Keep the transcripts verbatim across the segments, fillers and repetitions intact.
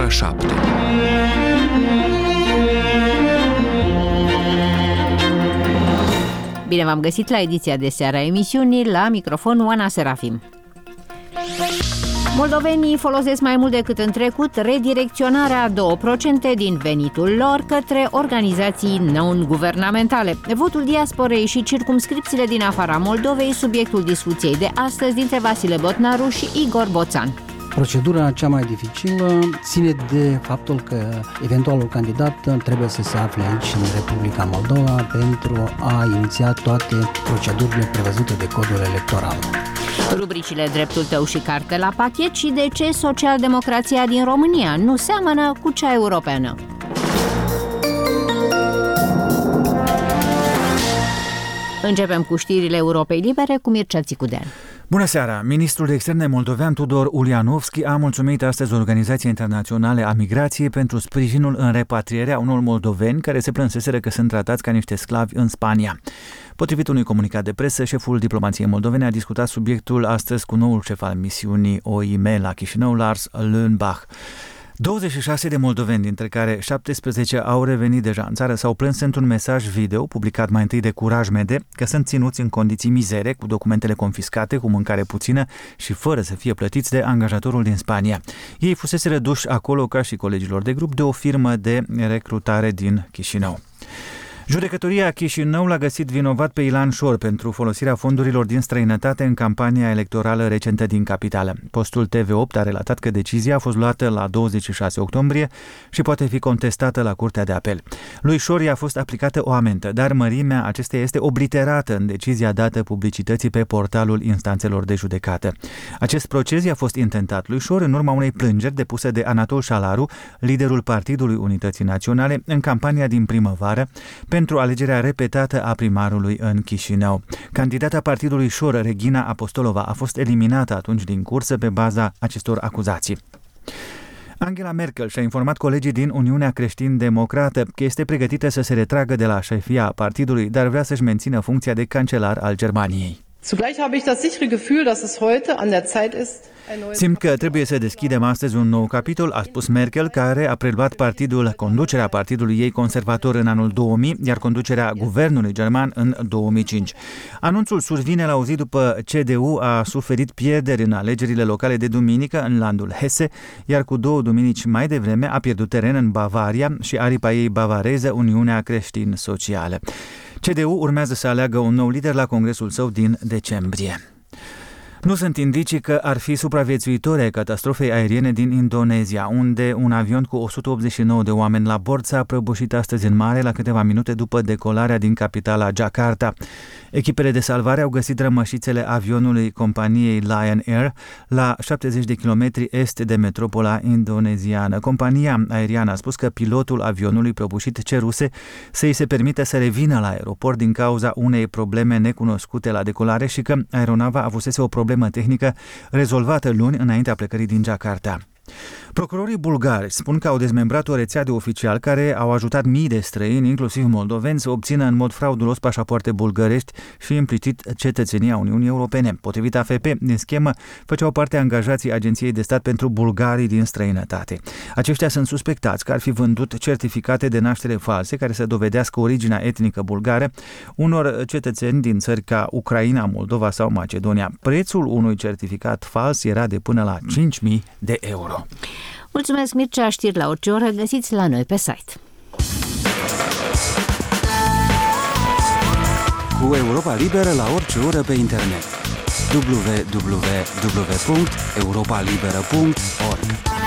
ora șapte. Bine v-am găsit la ediția de seară a emisiunii, la microfon Oana Serafim. Moldovenii folosesc mai mult decât în trecut redirecționarea a două la sută din venitul lor către organizații non-guvernamentale. Votul diasporei și circumscripțiile din afara Moldovei, subiectul discuției de astăzi dintre Vasile Botnaru și Igor Boțan. Procedura cea mai dificilă ține de faptul că eventualul candidat trebuie să se afle aici în Republica Moldova pentru a iniția toate procedurile prevăzute de codul electoral. Rubricile Dreptul tău și carte la pachet și de ce socialdemocrația din România nu seamănă cu cea europeană. Începem cu știrile Europei Libere cu Mircea Țicudean. Bună seara! Ministrul de Externe moldovean Tudor Ulianovski a mulțumit astăzi Organizația Internațională a Migrației pentru sprijinul în repatrierea unor moldoveni care se plânseseră că sunt tratați ca niște sclavi în Spania. Potrivit unui comunicat de presă, șeful diplomației moldovene a discutat subiectul astăzi cu noul șef al misiunii O I M la Chișinău, Lars Lönnbach. douăzeci și șase de moldoveni, dintre care șaptesprezece au revenit deja în țară, s-au plâns într-un mesaj video publicat mai întâi de Curaj Mede că sunt ținuți în condiții mizere, cu documentele confiscate, cu mâncare puțină și fără să fie plătiți de angajatorul din Spania. Ei fusese reduși acolo, ca și colegilor de grup, de o firmă de recrutare din Chișinău. Judecătoria Chișinău l-a găsit vinovat pe Ilan Șor pentru folosirea fondurilor din străinătate în campania electorală recentă din capitală. Postul T V opt a relatat că decizia a fost luată la douăzeci și șase octombrie și poate fi contestată la Curtea de Apel. Lui Șor i-a fost aplicată o amendă, dar mărimea acesteia este obliterată în decizia dată publicității pe portalul instanțelor de judecată. Acest proces i-a fost intentat lui Șor în urma unei plângeri depuse de Anatol Șalaru, liderul Partidului Unității Naționale, în campania din primăvară, pentru alegerea repetată a primarului în Chișinău. Candidata partidului Șor, Regina Apostolova, a fost eliminată atunci din cursă pe baza acestor acuzații. Angela Merkel și-a informat colegii din Uniunea Creștin-Democrată că este pregătită să se retragă de la șefia partidului, dar vrea să-și mențină funcția de cancelar al Germaniei. Zugleich habe ich das sichere Gefühl, dass es heute an der Zeit ist. Simt că trebuie să deschidem astăzi un nou capitol, a spus Merkel, care a preluat partidul, conducerea partidului ei conservator în anul două mii, iar conducerea guvernului german în două mii cinci. Anunțul survine la o zi după C D U a suferit pierderi în alegerile locale de duminică în landul Hesse, iar cu două duminici mai devreme a pierdut teren în Bavaria și aripa ei bavareză, Uniunea Creștin-Socială. C D U urmează să aleagă un nou lider la congresul său din decembrie. Nu sunt indicii că ar fi supraviețuitori ai catastrofei aeriene din Indonezia, unde un avion cu o sută optzeci și nouă de oameni la bord s-a prăbușit astăzi în mare la câteva minute după decolarea din capitala Jakarta. Echipele de salvare au găsit rămășițele avionului companiei Lion Air la șaptezeci de kilometri est de metropola indoneziană. Compania aeriană a spus că pilotul avionului prăbușit ceruse să-i se permită să revină la aeroport din cauza unei probleme necunoscute la decolare și că aeronava avusese o problemă tehnică rezolvată luni înaintea plecării din Jakarta. Procurorii bulgari spun că au dezmembrat o rețea de oficiali care au ajutat mii de străini, inclusiv moldoveni, să obțină în mod fraudulos pașapoarte bulgărești și implicit cetățenia Uniunii Europene. Potrivit A F P, din schemă făceau parte angajații Agenției de Stat pentru Bulgarii din străinătate. Aceștia sunt suspectați că ar fi vândut certificate de naștere false care să dovedească originea etnică bulgară unor cetățeni din țări ca Ucraina, Moldova sau Macedonia. Prețul unui certificat fals era de până la cinci mii de euro. Mulțumesc, Mircea. Știri la orice oră găsiți la noi pe site. Cu Europa Liberă la orice oră pe internet. w w w punct europa liberă punct org.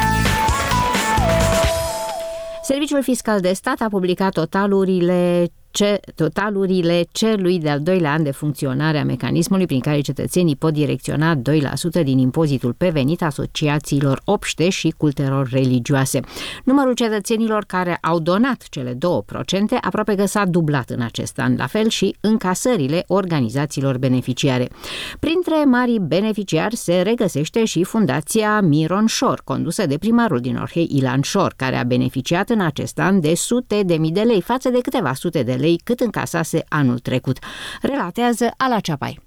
Serviciul Fiscal de Stat a publicat totalurile Ce, totalurile celui de-al doilea an de funcționare a mecanismului prin care cetățenii pot direcționa doi la sută din impozitul pe venit asociațiilor obște și cultelor religioase. Numărul cetățenilor care au donat cele două la sută aproape că s-a dublat în acest an, la fel și încasările organizațiilor beneficiare. Printre marii beneficiari se regăsește și Fundația Miron Șor, condusă de primarul din Orhei, Ilan Șor, care a beneficiat în acest an de sute de mii de lei față de câteva sute de lei cât încasase anul trecut. Relatează Ala Ceapai.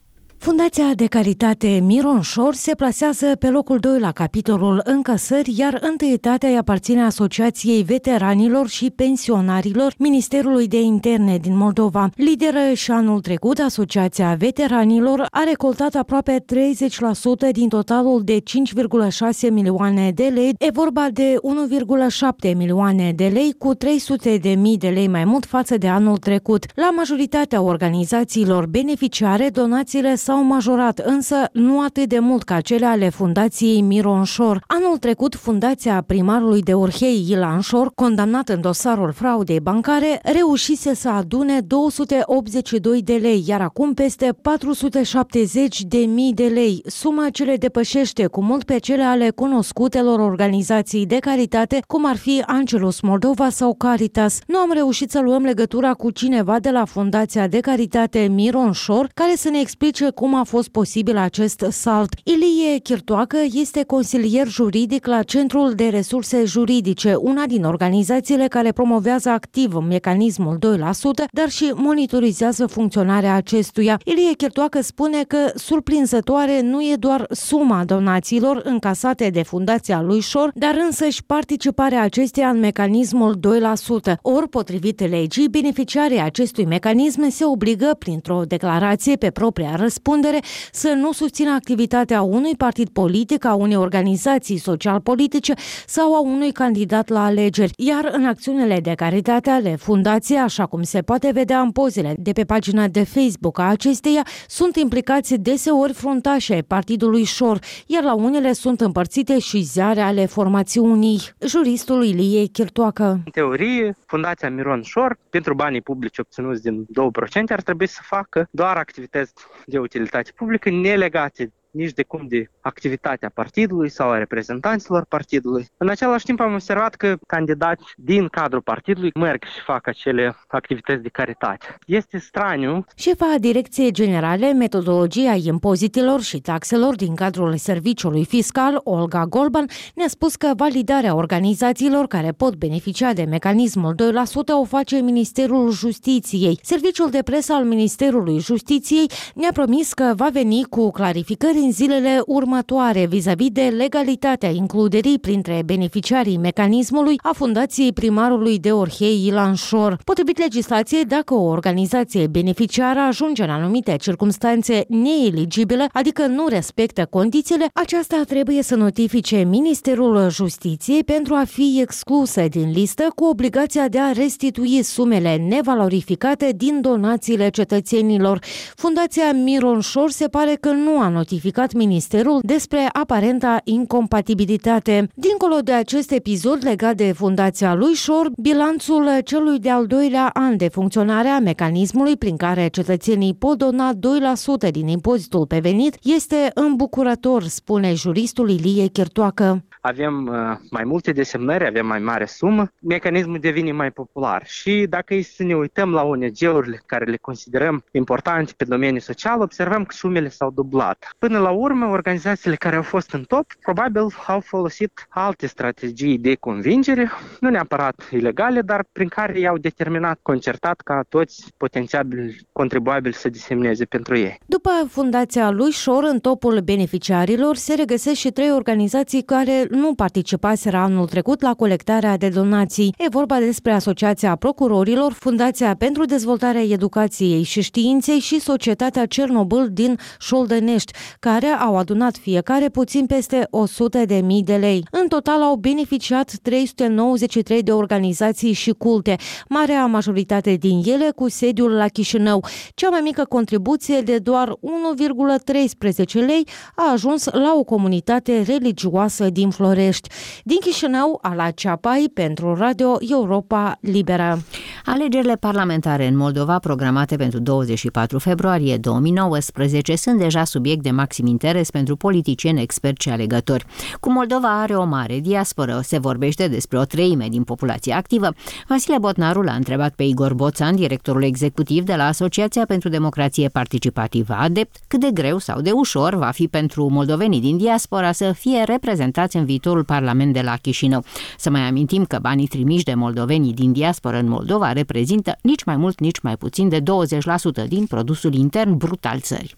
Fundația de caritate Miron Șor se plasează pe locul doi la capitolul încasări, iar întâietatea îi aparține Asociației Veteranilor și Pensionarilor Ministerului de Interne din Moldova. Lideră și anul trecut, Asociația Veteranilor a recoltat aproape treizeci la sută din totalul de cinci virgulă șase milioane de lei. E vorba de unu virgulă șapte milioane de lei, cu trei sute de mii de lei mai mult față de anul trecut. La majoritatea organizațiilor beneficiare, donațiile s-au majorat, însă nu atât de mult ca cele ale Fundației Miron Șor. Anul trecut, Fundația primarului de Orhei Ilan Șor, condamnat în dosarul fraudei bancare, reușise să adune două sute optzeci și doi de lei, iar acum peste patru sute șaptezeci de mii de lei, suma ce le depășește cu mult pe cele ale cunoscutelor organizații de caritate, cum ar fi Angelus Moldova sau Caritas. Nu am reușit să luăm legătura cu cineva de la Fundația de caritate Miron Șor care să ne explice cum a fost posibil acest salt. Ilie Chirtoacă este consilier juridic la Centrul de Resurse Juridice, una din organizațiile care promovează activ mecanismul doi la sută, dar și monitorizează funcționarea acestuia. Ilie Chirtoacă spune că surprinzătoare nu e doar suma donațiilor încasate de Fundația lui Șor, dar însăși participarea acesteia în mecanismul doi la sută. Ori, potrivit legii, beneficiarii acestui mecanism se obligă printr-o declarație pe propria răspundere să nu susțină activitatea unui partid politic, a unei organizații social-politice sau a unui candidat la alegeri. Iar în acțiunile de caritate ale fundației, așa cum se poate vedea în pozele de pe pagina de Facebook a acesteia, sunt implicați deseori fruntași ai partidului Șor, iar la unele sunt împărțite și ziare ale formațiunii. Juristul Ilie Chirtoacă. În teorie, Fundația Miron Șor, pentru banii publici obținuți din doi la sută, ar trebui să facă doar activități de utilitate publică nelegate nici de cum de activitatea partidului sau a reprezentanților partidului. În același timp am observat că candidați din cadrul partidului merg și fac acele activități de caritate. Este straniu. Șefa Direcției Generale Metodologia Impozitelor și Taxelor din cadrul Serviciului Fiscal, Olga Golban, ne-a spus că validarea organizațiilor care pot beneficia de mecanismul doi la sută o face Ministerul Justiției. Serviciul de presă al Ministerului Justiției ne-a promis că va veni cu clarificări în zilele următoare vis-a-vis de legalitatea includerii printre beneficiarii mecanismului a Fundației primarului de Orhei Ilan Șor. Potrivit legislației, dacă o organizație beneficiară ajunge în anumite circumstanțe neeligibile, adică nu respectă condițiile, aceasta trebuie să notifice Ministerul Justiției pentru a fi exclusă din listă, cu obligația de a restitui sumele nevalorificate din donațiile cetățenilor. Fundația Miron Șor se pare că nu a notificat Ministerul despre aparenta incompatibilitate. Dincolo de acest episod legat de Fundația lui Șor, bilanțul celui de-al doilea an de funcționare a mecanismului prin care cetățenii pot dona doi la sută din impozitul pe venit este îmbucurător, spune juristul Ilie Chirtoacă. Avem uh, mai multe desemnări, avem mai mare sumă, mecanismul devine mai popular. Și dacă e să ne uităm la O N G-urile care le considerăm importante pe domeniul social, observăm că sumele s-au dublat. Până la urmă, organizațiile care au fost în top probabil au folosit alte strategii de convingere, nu neapărat ilegale, dar prin care i-au determinat concertat ca toți potențiali contribuabili să desemneze pentru ei. După Fundația lui Șor, în topul beneficiarilor se regăsesc și trei organizații care nu participaseră anul trecut la colectarea de donații. E vorba despre Asociația Procurorilor, Fundația pentru Dezvoltarea Educației și Științei și Societatea Cernobâl din Șoldănești, care au adunat fiecare puțin peste o sută de mii de lei. În total au beneficiat trei sute nouăzeci și trei de organizații și culte, marea majoritate din ele cu sediul la Chișinău. Cea mai mică contribuție de doar unu virgulă treisprezece lei a ajuns la o comunitate religioasă din Florești. Din Chișinău, Ala Ceapai, pentru Radio Europa Liberă. Alegerile parlamentare în Moldova, programate pentru douăzeci și patru februarie două mii nouăsprezece, sunt deja subiect de maxim interes pentru politicieni, experți și alegători. Cum Moldova are o mare diasporă, se vorbește despre o treime din populația activă, Vasile Botnaru l-a întrebat pe Igor Boțan, directorul executiv de la Asociația pentru Democrație Participativă ADEPT, cât de greu sau de ușor va fi pentru moldovenii din diaspora să fie reprezentați în viitorul Parlament de la Chișinău. Să mai amintim că banii trimiși de moldovenii din diaspora în Moldova reprezintă nici mai mult, nici mai puțin de douăzeci la sută din produsul intern brut al țării.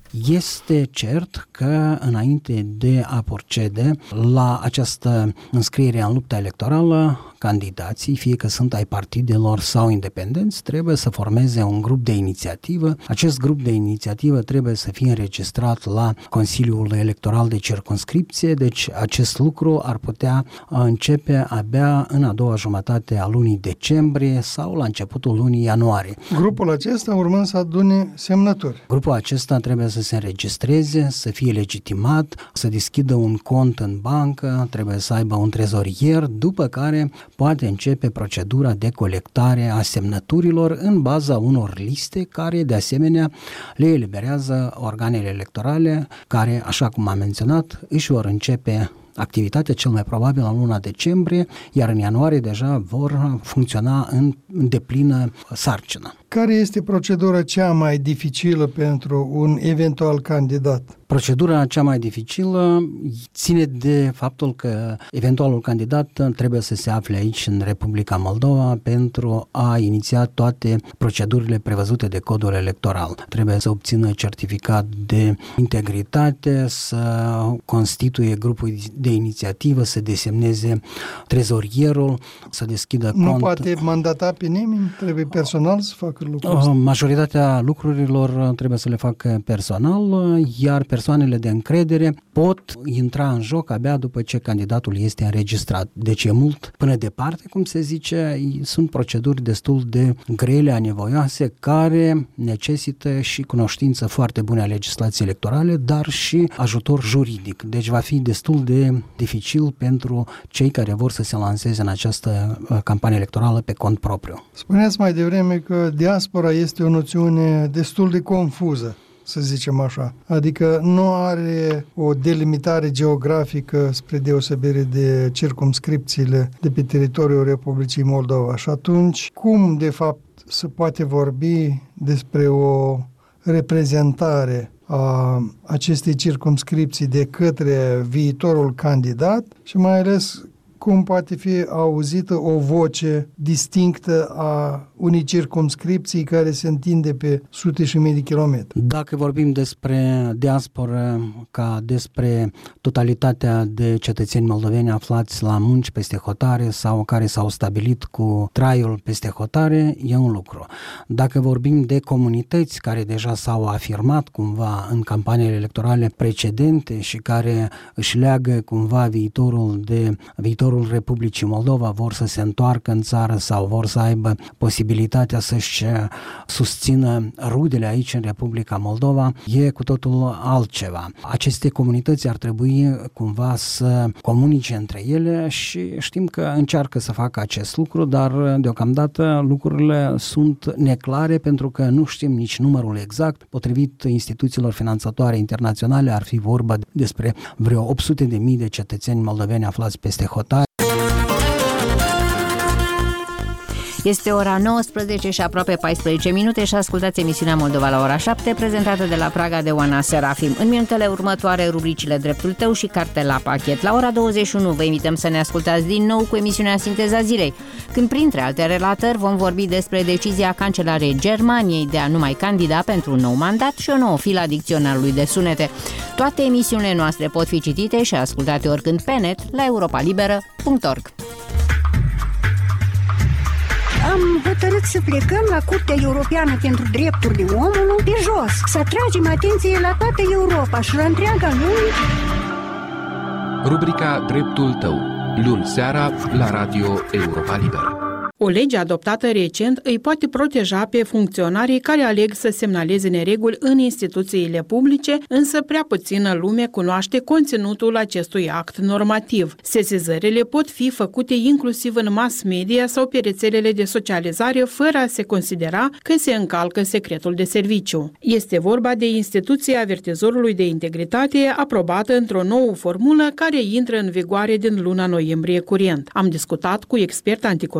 Este cert că înainte de a procede la această înscriere în lupta electorală, candidații, fie că sunt ai partidelor sau independenți, trebuie să formeze un grup de inițiativă. Acest grup de inițiativă trebuie să fie înregistrat la Consiliul Electoral de Circumscripție, deci acest lucru ar putea începe abia în a doua jumătate a lunii decembrie sau la începutul lunii ianuarie. Grupul acesta urmând să adune semnături. Grupul acesta trebuie să se înregistreze, să fie legitimat, să deschidă un cont în bancă, trebuie să aibă un trezorier, după care poate începe procedura de colectare a semnăturilor în baza unor liste care, de asemenea, le eliberează organele electorale care, așa cum am menționat, își vor începe activitatea cel mai probabil în luna decembrie, iar în ianuarie deja vor funcționa în deplină sarcină. Care este procedura cea mai dificilă pentru un eventual candidat? Procedura cea mai dificilă ține de faptul că eventualul candidat trebuie să se afle aici în Republica Moldova pentru a iniția toate procedurile prevăzute de codul electoral. Trebuie să obțină certificat de integritate, să constituie grupul de inițiativă, să desemneze trezorierul, să deschidă nu cont. Nu poate mandata pe nimeni? Trebuie personal să facă lucrul ăsta? Majoritatea lucrurilor trebuie să le facă personal, iar persoanele de încredere pot intra în joc abia după ce candidatul este înregistrat. Deci e mult până departe, cum se zice, sunt proceduri destul de grele, anevoioase, care necesită și cunoștință foarte bună a legislației electorale, dar și ajutor juridic. Deci va fi destul de dificil pentru cei care vor să se lanseze în această campanie electorală pe cont propriu. Spuneați mai devreme că diaspora este o noțiune destul de confuză, să zicem așa. Adică nu are o delimitare geografică spre deosebire de circumscripțiile de pe teritoriul Republicii Moldova. Și atunci, cum de fapt se poate vorbi despre o reprezentare a acestei circumscripții de către viitorul candidat și mai ales cum poate fi auzită o voce distinctă a unei circumscripții care se întinde pe sute și mii de kilometri? Dacă vorbim despre diasporă ca despre totalitatea de cetățeni moldoveni aflați la munci peste hotare sau care s-au stabilit cu traiul peste hotare, e un lucru. Dacă vorbim de comunități care deja s-au afirmat cumva în campaniile electorale precedente și care își leagă cumva viitorul de viitorul Republicii Moldova, vor să se întoarcă în țară sau vor să aibă posibilitatea să-și susțină rudele aici în Republica Moldova, e cu totul altceva. Aceste comunități ar trebui cumva să comunice între ele și știm că încearcă să facă acest lucru, dar deocamdată lucrurile sunt neclare pentru că nu știm nici numărul exact. Potrivit instituțiilor finanțatoare internaționale ar fi vorba despre vreo opt sute de mii de cetățeni moldoveni aflați peste hotare. Este ora nouăsprezece și aproape paisprezece minute și ascultați emisiunea Moldova la ora șapte, prezentată de la Praga de Oana Serafim. În minutele următoare, rubricile Dreptul tău și Carte la pachet. La ora douăzeci și unu vă invităm să ne ascultați din nou cu emisiunea Sinteza Zilei, când printre alte relatări vom vorbi despre decizia cancelarei Germaniei de a nu mai candida pentru un nou mandat și o nouă filă a dicționarului de sunete. Toate emisiunile noastre pot fi citite și ascultate oricând pe net la europa liberă punct org. Am hotărât să plecăm la Curtea Europeană pentru Drepturile Omului de jos, să atragem atenție la toată Europa și la întreaga lume. Rubrica Dreptul tău, luni seara la Radio Europa Liberă. O lege adoptată recent îi poate proteja pe funcționarii care aleg să semnaleze nereguli în instituțiile publice, însă prea puțină lume cunoaște conținutul acestui act normativ. Sesizările pot fi făcute inclusiv în mass media sau pe rețelele de socializare, fără a se considera că se încalcă secretul de serviciu. Este vorba de instituția avertizorului de integritate aprobată într-o nouă formulă care intră în vigoare din luna noiembrie curent. Am discutat cu expert anticorupție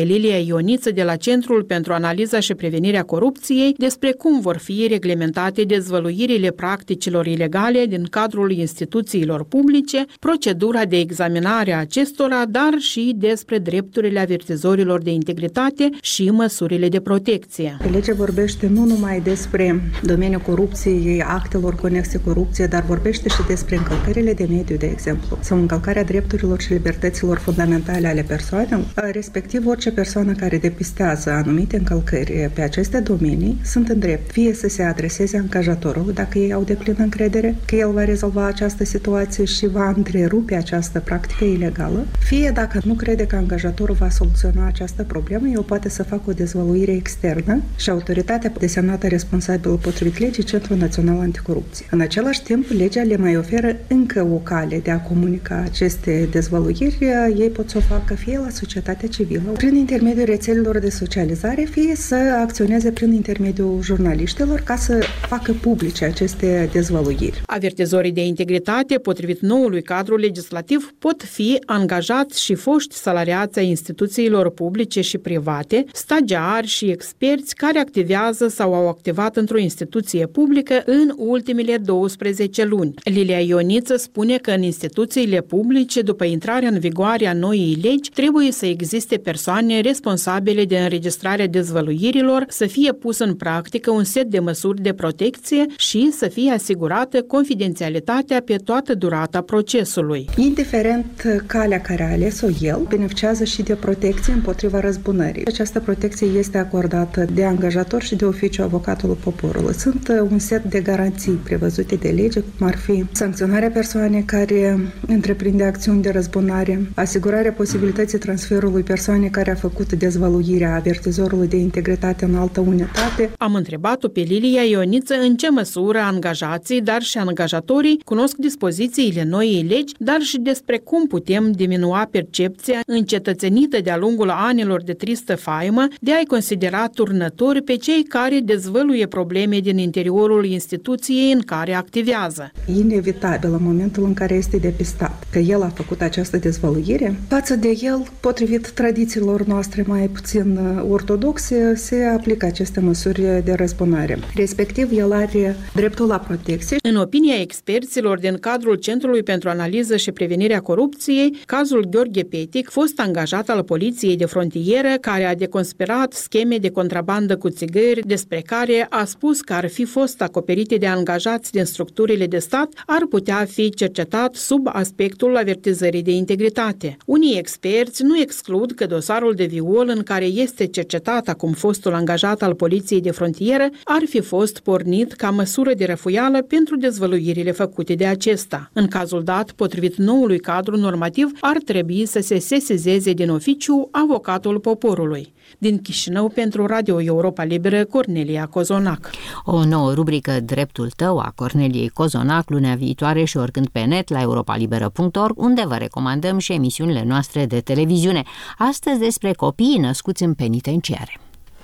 Lilia Ioniță de la Centrul pentru Analiza și Prevenirea Corupției despre cum vor fi reglementate dezvăluirile practicilor ilegale din cadrul instituțiilor publice, procedura de examinare a acestora, dar și despre drepturile avertizorilor de integritate și măsurile de protecție. Legea vorbește nu numai despre domeniul corupției, actelor conexe corupție, dar vorbește și despre încălcările de mediu, de exemplu, sau încălcarea drepturilor și libertăților fundamentale ale persoanelor, respectiv orice persoană care depistează anumite încălcări pe aceste domenii sunt în drept fie să se adreseze angajatorului dacă ei au deplină încredere că el va rezolva această situație și va întrerupe această practică ilegală, fie dacă nu crede că angajatorul va soluționa această problemă, el poate să facă o dezvăluire externă și autoritatea desemnată responsabilă potrivit legii Centrul Național Anticorupție. În același timp, legea le mai oferă încă o cale de a comunica aceste dezvăluiri. Ei pot să o facă fie la societatea civilă, prin intermediul rețelelor de socializare, fie să acționeze prin intermediul jurnaliștilor ca să facă publice aceste dezvăluiri. Avertizorii de integritate, potrivit noului cadru legislativ, pot fi angajați și foști salariați ai instituțiilor publice și private, stagiari și experți care activează sau au activat într-o instituție publică în ultimele douăsprezece luni. Lilia Ioniță spune că în instituțiile publice, după intrarea în vigoare a noii legi, trebuie să existe persoane responsabile de înregistrarea dezvăluirilor, să fie pus în practică un set de măsuri de protecție și să fie asigurată confidențialitatea pe toată durata procesului. Indiferent calea care a ales-o el, beneficiază și de protecție împotriva răzbunării. Această protecție este acordată de angajator și de oficiu avocatului poporului. Sunt un set de garanții prevăzute de lege, cum ar fi sancționarea persoanei care întreprinde acțiuni de răzbunare, asigurarea posibilității transferului persoanei care a făcut dezvăluirea avertizorului de integritate în altă unitate. Am întrebat-o pe Lilia Ioniță în ce măsură angajații, dar și angajatorii cunosc dispozițiile noii legi, dar și despre cum putem diminua percepția încetățenită de-a lungul anilor de tristă faimă de a-i considera turnători pe cei care dezvăluie probleme din interiorul instituției în care activează. Inevitabil în momentul în care este depistat că el a făcut această dezvăluire, față de el, potrivit tradițiilor noastre mai puțin ortodoxe, se aplică aceste măsuri de răzbunare. Respectiv, el are dreptul la protecție. În opinia experților din cadrul Centrului pentru Analiză și Prevenirea Corupției, cazul Gheorghe Petic, fost angajat al Poliției de Frontieră, care a deconspirat scheme de contrabandă cu țigări, despre care a spus că ar fi fost acoperite de angajați din structurile de stat, ar putea fi cercetat sub aspectul avertizării de integritate. Unii experți nu exclud că dosarul de viol în care este cercetat acum fostul angajat al Poliției de Frontieră ar fi fost pornit ca măsură de răfuială pentru dezvăluirile făcute de acesta. În cazul dat, potrivit noului cadru normativ, ar trebui să se sesizeze din oficiu avocatul poporului. Din Chișinău, pentru Radio Europa Liberă, Cornelia Cozonac. O nouă rubrică Dreptul tău a Corneliei Cozonac lunea viitoare și oricând pe net la europalibera punct org, unde vă recomandăm și emisiunile noastre de televiziune. Astăzi despre copiii născuți în penitenciare.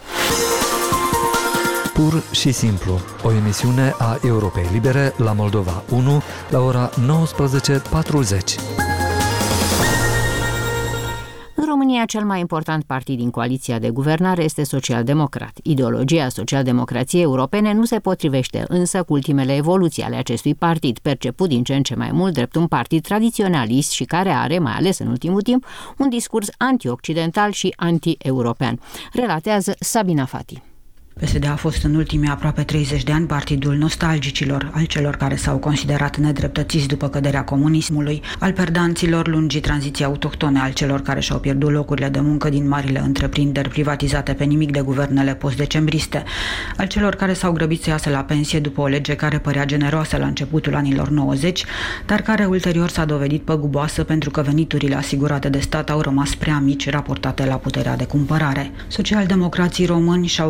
Pur și simplu, o emisiune a Europei Libere la Moldova unu la ora nouăsprezece patruzeci. În România, cel mai important partid din coaliția de guvernare este social-democrat. Ideologia social-democrației europene nu se potrivește însă cu ultimele evoluții ale acestui partid, perceput din ce în ce mai mult drept un partid tradiționalist și care are, mai ales în ultimul timp, un discurs anti-occidental și anti-european. Relatează Sabina Fati. P S D a fost în ultimii aproape treizeci de ani partidul nostalgicilor, al celor care s-au considerat nedreptățiți după căderea comunismului, al perdanților lungii tranziții autohtone, al celor care și-au pierdut locurile de muncă din marile întreprinderi privatizate pe nimic de guvernele post-decembriste, al celor care s-au grăbit să iasă la pensie după o lege care părea generoasă la începutul anilor nouăzeci, dar care ulterior s-a dovedit păguboasă pentru că veniturile asigurate de stat au rămas prea mici raportate la puterea de cumpărare. Socialdemocrații români și-au conservat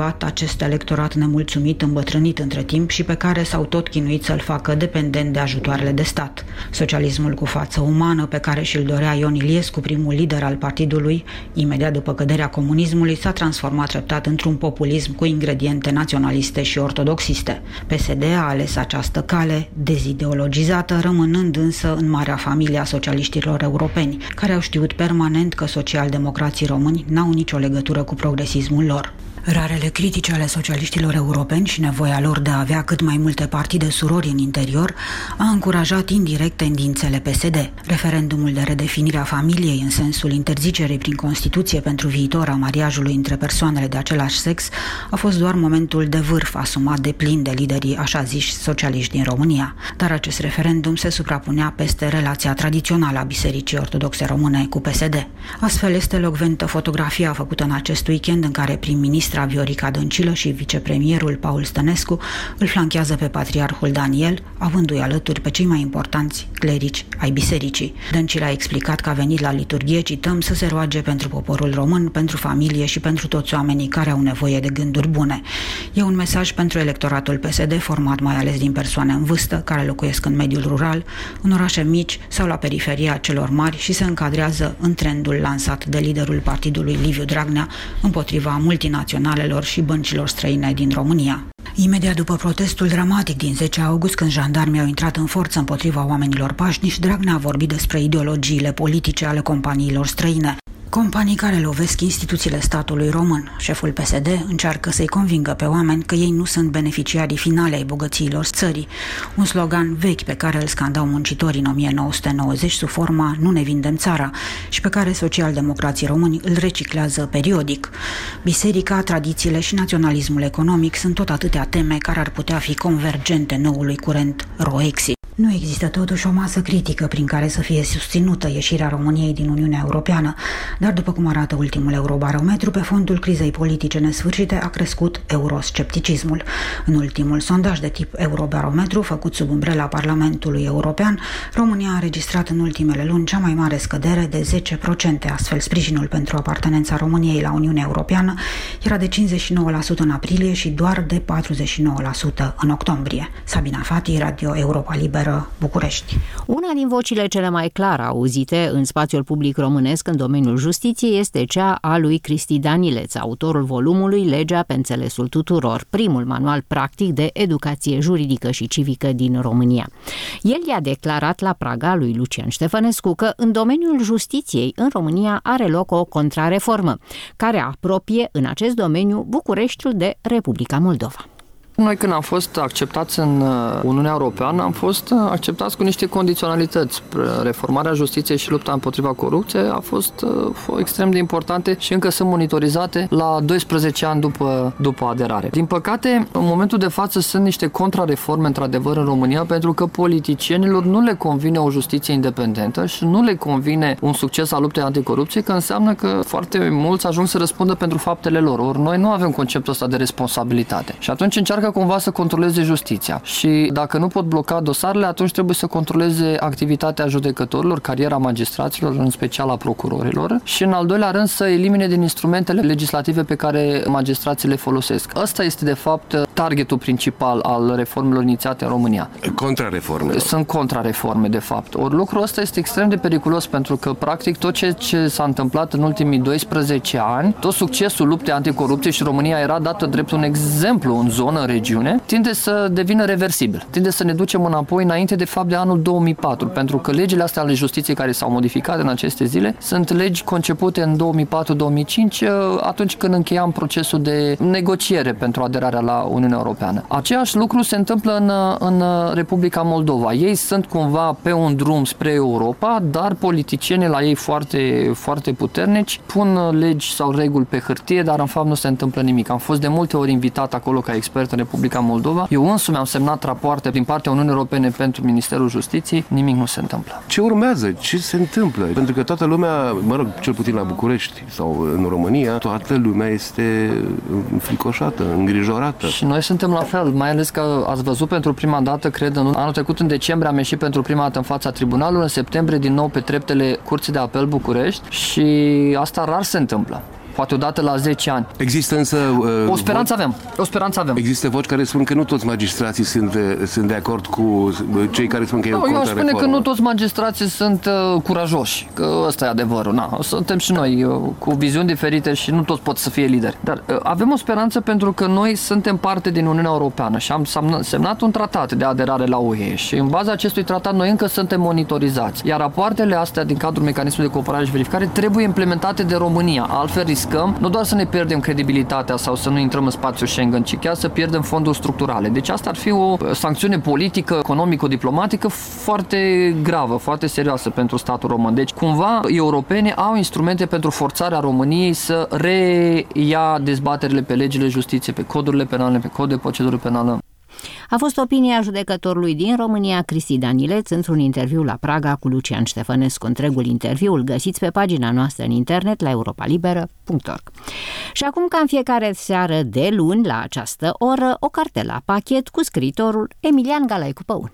cultivat acest electorat nemulțumit, îmbătrânit între timp și pe care s-au tot chinuit să-l facă dependent de ajutoarele de stat. Socialismul cu față umană, pe care și-l dorea Ion Iliescu, primul lider al partidului, imediat după căderea comunismului, s-a transformat treptat într-un populism cu ingrediente naționaliste și ortodoxiste. P S D a ales această cale dezideologizată, rămânând însă în marea familie a socialiștilor europeni, care au știut permanent că socialdemocrații români n-au nicio legătură cu progresismul lor. Rarele critici ale socialiștilor europeni și nevoia lor de a avea cât mai multe partide surori în interior a încurajat indirect tendințele P S D. Referendumul de redefinire a familiei în sensul interzicerii prin Constituție pentru viitor a mariajului între persoanele de același sex a fost doar momentul de vârf asumat de plin de liderii așa ziși socialiști din România. Dar acest referendum se suprapunea peste relația tradițională a Bisericii Ortodoxe Române cu P S D. Astfel este elocventă fotografia făcută în acest weekend în care prim-ministrul Viorica Dăncilă și vicepremierul Paul Stănescu îl flanchează pe patriarhul Daniel, avându-i alături pe cei mai importanți clerici ai bisericii. Dăncilă a explicat că a venit la liturghie, cităm, să se roage pentru poporul român, pentru familie și pentru toți oamenii care au nevoie de gânduri bune. E un mesaj pentru electoratul P S D, format mai ales din persoane în vârstă, care locuiesc în mediul rural, în orașe mici sau la periferia celor mari și se încadrează în trendul lansat de liderul partidului Liviu Dragnea împotriva multinaționalelor și băncilor străine din România. Imediat după protestul dramatic din zece august, când jandarmii au intrat în forță împotriva oamenilor pașnici, Dragnea a vorbit despre ideologiile politice ale companiilor străine. Companii care lovesc instituțiile statului român. Șeful P S D încearcă să-i convingă pe oameni că ei nu sunt beneficiarii finale ai bogățiilor țării. Un slogan vechi pe care îl scandau muncitorii în o mie nouă sute nouăzeci sub forma "Nu ne vindem țara" și pe care socialdemocrații români îl reciclează periodic. Biserica, tradițiile și naționalismul economic sunt tot atâtea teme care ar putea fi convergente noului curent Roexit. Nu există totuși o masă critică prin care să fie susținută ieșirea României din Uniunea Europeană, dar după cum arată ultimul Eurobarometru, pe fondul crizei politice nesfârșite a crescut euroscepticismul. În ultimul sondaj de tip Eurobarometru, făcut sub umbrela Parlamentului European, România a înregistrat în ultimele luni cea mai mare scădere de zece la sută, astfel sprijinul pentru apartenența României la Uniunea Europeană era de cincizeci și nouă la sută în aprilie și doar de patruzeci și nouă la sută în octombrie. Sabina Fati, Radio Europa Liberă, București. Una din vocile cele mai clar auzite în spațiul public românesc în domeniul justiției este cea a lui Cristi Danileț, autorul volumului Legea pe înțelesul tuturor, primul manual practic de educație juridică și civică din România. El i-a declarat la Praga lui Lucian Ștefănescu că în domeniul justiției în România are loc o contrareformă, care apropie în acest domeniu Bucureștiul de Republica Moldova. Noi când am fost acceptați în Uniunea Europeană, am fost acceptați cu niște condiționalități. Reformarea justiției și lupta împotriva corupției a fost extrem de importante și încă sunt monitorizate la doisprezece ani după, după aderare. Din păcate, în momentul de față sunt niște contrareforme într-adevăr în România, pentru că politicienilor nu le convine o justiție independentă și nu le convine un succes al luptei anticorupție, că înseamnă că foarte mulți ajung să răspundă pentru faptele lor. Ori noi nu avem conceptul ăsta de responsabilitate. Și atunci încearcă cumva să controleze justiția. Și dacă nu pot bloca dosarele, atunci trebuie să controleze activitatea judecătorilor, cariera magistraților, în special a procurorilor, și în al doilea rând să elimine din instrumentele legislative pe care magistrații le folosesc. Ăsta este de fapt targetul principal al reformelor inițiate în România. Contrareforme. Sunt contrareforme, de fapt. Ori lucrul ăsta este extrem de periculos, pentru că practic tot ce, ce s-a întâmplat în ultimii doisprezece ani, tot succesul luptei anticorupție, și România era dată drept un exemplu în zonă, în regiune, tinde să devină reversibil. Tinde să ne ducem înapoi înainte de fapt de anul două mii patru, pentru că legile astea ale justiției care s-au modificat în aceste zile sunt legi concepute în două mii patru două mii cinci, atunci când încheiam procesul de negociere pentru aderarea la Uniunea Europeană. Aceeași lucru se întâmplă în, în Republica Moldova. Ei sunt cumva pe un drum spre Europa, dar politicienii la ei foarte, foarte puternici pun legi sau reguli pe hârtie, dar în fapt nu se întâmplă nimic. Am fost de multe ori invitat acolo ca expert în Republica Moldova. Eu însumi am semnat rapoarte din partea Uniunii Europene pentru Ministerul Justiției, nimic nu se întâmplă. Ce urmează? Ce se întâmplă? Pentru că toată lumea, mă rog, cel puțin la București sau în România, toată lumea este înfricoșată, îngrijorată. Și noi suntem la fel, mai ales că ați văzut pentru prima dată, cred, în anul trecut, în decembrie, am ieșit pentru prima dată în fața tribunalului, în septembrie din nou pe treptele Curții de Apel București, și asta rar se întâmplă. poate odată la zece ani. Există însă... Uh, o speranță avem, o speranță avem. Există voci care spun că nu toți magistrații sunt de, sunt de acord cu cei care spun că e o contrareformă. Eu aș spune că nu toți magistrații sunt uh, curajoși, că ăsta e adevărul. Na, suntem și noi uh, cu viziuni diferite și nu toți pot să fie lideri. Dar uh, avem o speranță pentru că noi suntem parte din Uniunea Europeană și am semnat un tratat de aderare la U E și în baza acestui tratat noi încă suntem monitorizați. Iar rapoartele astea din cadrul mecanismului de cooperare și verificare trebuie implementate de România. Altfel riscăm nu doar să ne pierdem credibilitatea sau să nu intrăm în spațiul Schengen, ci chiar să pierdem fonduri structurale. Deci asta ar fi o sancțiune politică, economico-diplomatică foarte gravă, foarte serioasă pentru statul român. Deci cumva europenii au instrumente pentru forțarea României să reia dezbaterile pe legile justiției, pe codurile penale, pe cod de procedură penală. A fost opinia judecătorului din România, Cristi Danileț, într-un interviu la Praga cu Lucian Ștefănescu. Întregul interviu îl găsiți pe pagina noastră în internet la europa liberă punct org. Și acum, ca în fiecare seară de luni, la această oră, o carte la pachet cu scriitorul Emilian Galaicu Păun.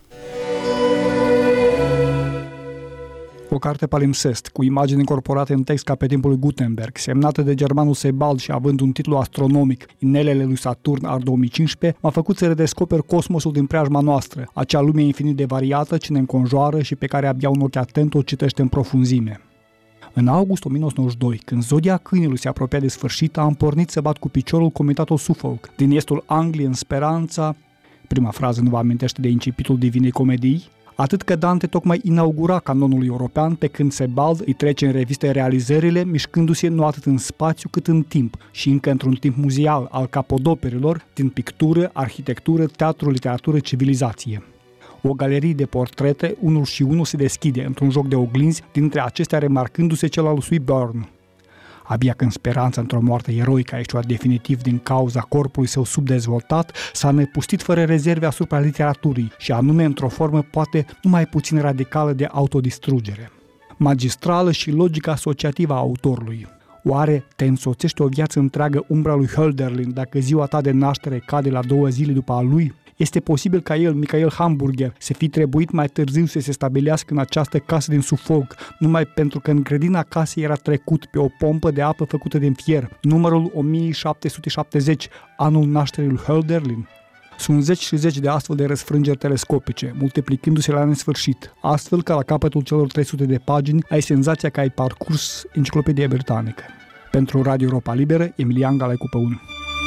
O carte palimpsest, cu imagini incorporate în text ca pe timpul lui Gutenberg, semnată de germanul Sebald și având un titlu astronomic, Inelele lui Saturn, ar două mii cincisprezece, m-a făcut să redescoper cosmosul din preajma noastră, acea lume infinit de variată ce ne înconjoară și pe care abia un ochi atent o citește în profunzime. În august o mie nouă sute nouăzeci și doi, când zodia câinelui se apropia de sfârșit, am pornit să bat cu piciorul comitatul Suffolk, din estul Angliei în speranța, prima frază nu vă amintește de incipitul Divinei Comedii, atât că Dante tocmai inaugura canonul european, pe când Sebald îi trece în reviste realizările, mișcându-se nu atât în spațiu cât în timp și încă într-un timp muzeal al capodoperilor din pictură, arhitectură, teatru, literatură, civilizație. O galerie de portrete, unul și unul, se deschide într-un joc de oglinzi, dintre acestea remarcându-se cel al lui Swinburne. Abia când speranța într-o moarte eroică a ieșuat definitiv din cauza corpului său subdezvoltat, s-a năpustit fără rezerve asupra literaturii și anume într-o formă poate numai puțin radicală de autodistrugere. Magistrală și logică asociativă a autorului. Oare te însoțește o viață întreagă umbra lui Hölderlin dacă ziua ta de naștere cade la două zile după a lui? Este posibil ca el, Michael Hamburger, să fi trebuit mai târziu să se stabilească în această casă din Suffolk, numai pentru că în grădina casei era trecut pe o pompă de apă făcută din fier, numărul o mie șapte sute șaptezeci, anul nașterii lui Hölderlin? Sunt zeci și zeci de astfel de răsfrângeri telescopice, multiplicându-se la nesfârșit, astfel că la capătul celor trei sute de pagini ai senzația că ai parcurs Enciclopedia Britanică. Pentru Radio Europa Liberă, Emilian Galaicu Păun.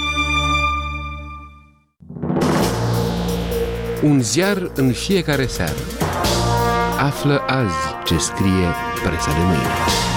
Un ziar în fiecare seară. Află azi ce scrie presa de mâine.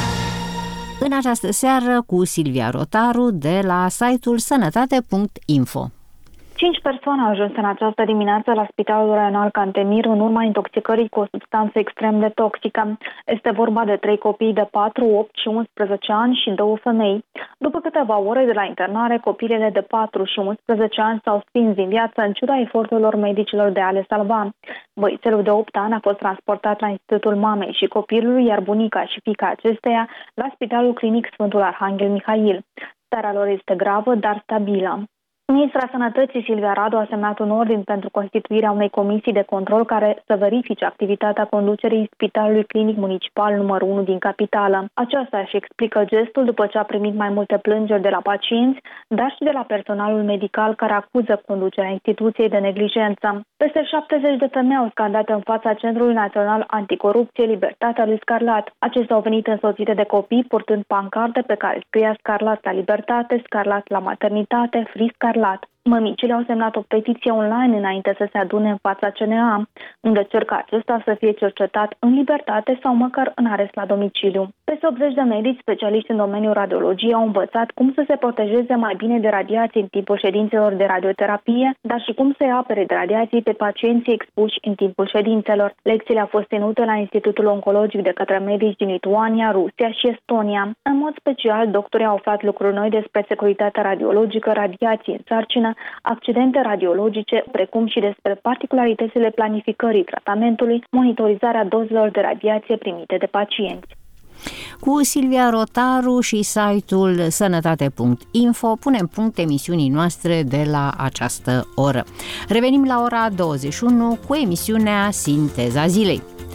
În această seară cu Silvia Rotaru de la site-ul sănătate punct info. Cinci persoane au ajuns în această dimineață la Spitalul Renal Cantemir în urma intoxicării cu o substanță extrem de toxică. Este vorba de trei copii de patru, opt și unsprezece ani și două femei. După câteva ore de la internare, copilele de patru și unsprezece ani s-au stins din viață în ciuda eforturilor medicilor de a le salva. Băiețelul de opt ani a fost transportat la Institutul Mamei și Copilului, iar bunica și fiica acesteia la Spitalul Clinic Sfântul Arhanghel Mihail. Starea lor este gravă, dar stabilă. Ministra Sănătății Silvia Radu a semnat un ordin pentru constituirea unei comisii de control care să verifice activitatea conducerii Spitalului Clinic Municipal numărul unu din capitală. Aceasta își explică gestul după ce a primit mai multe plângeri de la pacienți, dar și de la personalul medical care acuză conducerea instituției de neglijență. Peste șaptezeci de femei au scandat în fața Centrului Național Anticorupție Libertatea lui Scarlat. Acestea au venit însoțite de copii purtând pancarte pe care scria Scarlat la libertate, Scarlat la maternitate, Free Scarlat. Mămicile au semnat o petiție online înainte să se adune în fața C N A, unde cer ca acesta să fie cercetat în libertate sau măcar în arest la domiciliu. Peste optzeci de medici specialiști în domeniul radiologiei au învățat cum să se protejeze mai bine de radiații în timpul ședințelor de radioterapie, dar și cum să-i apere de radiații pe pacienții expuși în timpul ședințelor. Lecțiile au fost ținute la Institutul Oncologic de către medici din Lituania, Rusia și Estonia. În mod special, doctorii au aflat lucruri noi despre securitatea radiologică, radiații în sarcină, accidente radiologice, precum și despre particularitățile planificării tratamentului, monitorizarea dozelor de radiație primite de pacienți. Cu Silvia Rotaru și site-ul sănătate punct info punem punct emisiunii noastre de la această oră. Revenim la ora douăzeci și unu cu emisiunea Sinteza Zilei.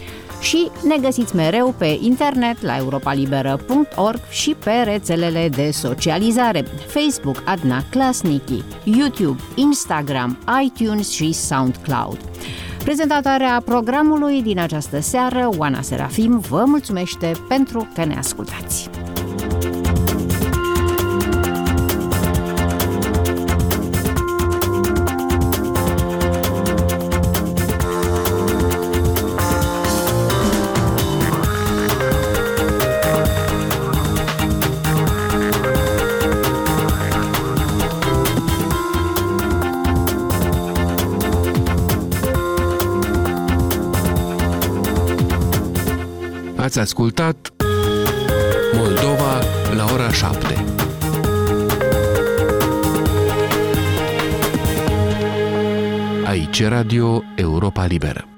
Și ne găsiți mereu pe internet la europa liberă punct org și pe rețelele de socializare Facebook Adna Klasniki, YouTube, Instagram, iTunes și SoundCloud. Prezentatoarea programului din această seară, Oana Serafim, vă mulțumește pentru că ne ascultați. Ați ascultat Moldova la ora șapte. Aici Radio Europa Liberă.